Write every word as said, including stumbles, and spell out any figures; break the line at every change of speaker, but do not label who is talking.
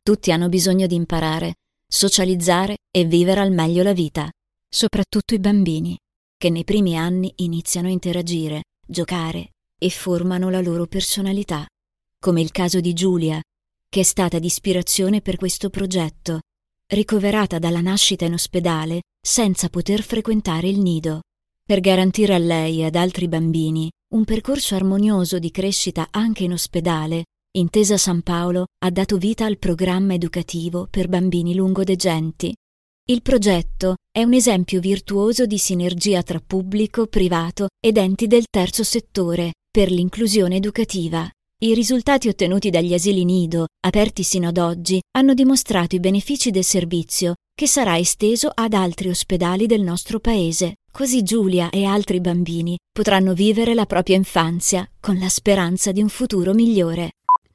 Tutti hanno bisogno di imparare, socializzare e vivere al meglio la vita, soprattutto i bambini, che nei primi anni iniziano a interagire, giocare e formano la loro personalità, come il caso di Giulia, che è stata di ispirazione per questo progetto, ricoverata dalla nascita in ospedale senza poter frequentare il nido, per garantire a lei e ad altri bambini un percorso armonioso di crescita anche in ospedale. Intesa San Paolo ha dato vita al programma educativo per bambini lungodegenti. Il progetto è un esempio virtuoso di sinergia tra pubblico, privato ed enti del terzo settore per l'inclusione educativa. I risultati ottenuti dagli asili nido, aperti sino ad oggi, hanno dimostrato i benefici del servizio, che sarà esteso ad altri ospedali del nostro paese. Così Giulia e altri bambini potranno vivere la propria infanzia con la speranza di un futuro migliore.